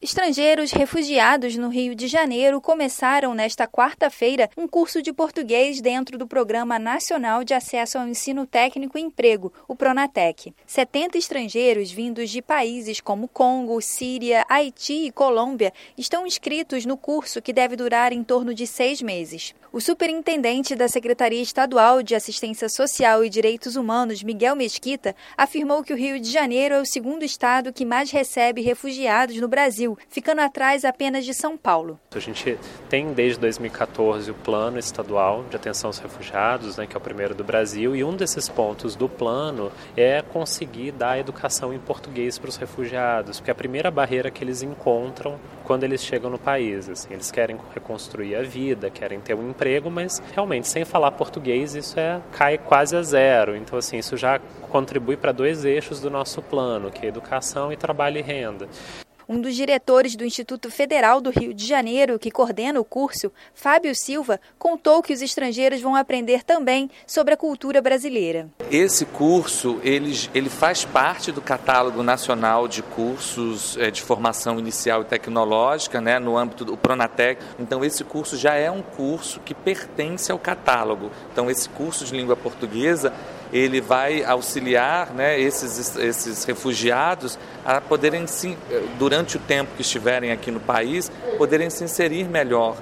Estrangeiros refugiados no Rio de Janeiro começaram nesta quarta-feira um curso de português dentro do Programa Nacional de Acesso ao Ensino Técnico e Emprego, o Pronatec. 70 estrangeiros vindos de países como Congo, Síria, Haiti e Colômbia estão inscritos no curso que deve durar em torno de 6 meses. O superintendente da Secretaria Estadual de Assistência Social e Direitos Humanos, Miguel Mesquita, afirmou que o Rio de Janeiro é o segundo estado que mais recebe refugiados no Brasil, ficando atrás apenas de São Paulo. A gente tem desde 2014 o Plano Estadual de Atenção aos Refugiados, que é o primeiro do Brasil, e um desses pontos do plano é conseguir dar educação em português para os refugiados, porque é a primeira barreira que eles encontram quando eles chegam no país. Eles querem reconstruir a vida, querem ter um emprego, mas realmente sem falar português isso cai quase a zero. Então isso já contribui para 2 eixos do nosso plano, que é educação e trabalho e renda. Um dos diretores do Instituto Federal do Rio de Janeiro, que coordena o curso, Fábio Silva, contou que os estrangeiros vão aprender também sobre a cultura brasileira. Esse curso ele faz parte do catálogo nacional de cursos de formação inicial e tecnológica, no âmbito do Pronatec. Então esse curso já é um curso que pertence ao catálogo. Então esse curso de língua portuguesa ele vai auxiliar esses refugiados a poderem, durante o tempo que estiverem aqui no país, poderem se inserir melhor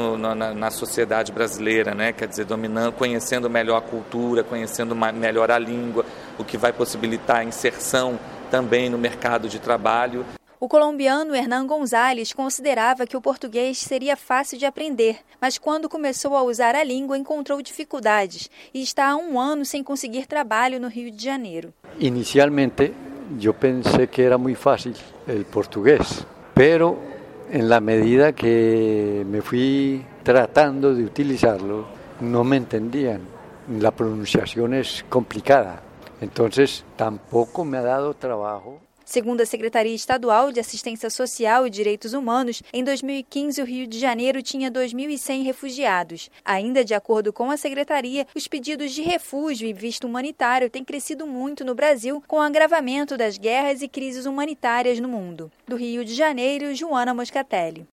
na sociedade brasileira, quer dizer, conhecendo melhor a cultura, conhecendo melhor a língua, o que vai possibilitar a inserção também no mercado de trabalho. O colombiano Hernan González considerava que o português seria fácil de aprender, mas quando começou a usar a língua encontrou dificuldades e está há 1 ano sem conseguir trabalho no Rio de Janeiro. Inicialmente eu pensei que era muito fácil o português, pero en la medida que me fui tratando de utilizarlo, no me entendían. La pronunciación es complicada, entonces tampoco me ha dado trabajo. Segundo a Secretaria Estadual de Assistência Social e Direitos Humanos, em 2015 o Rio de Janeiro tinha 2.100 refugiados. Ainda de acordo com a Secretaria, os pedidos de refúgio e visto humanitário têm crescido muito no Brasil com o agravamento das guerras e crises humanitárias no mundo. Do Rio de Janeiro, Joana Moscatelli.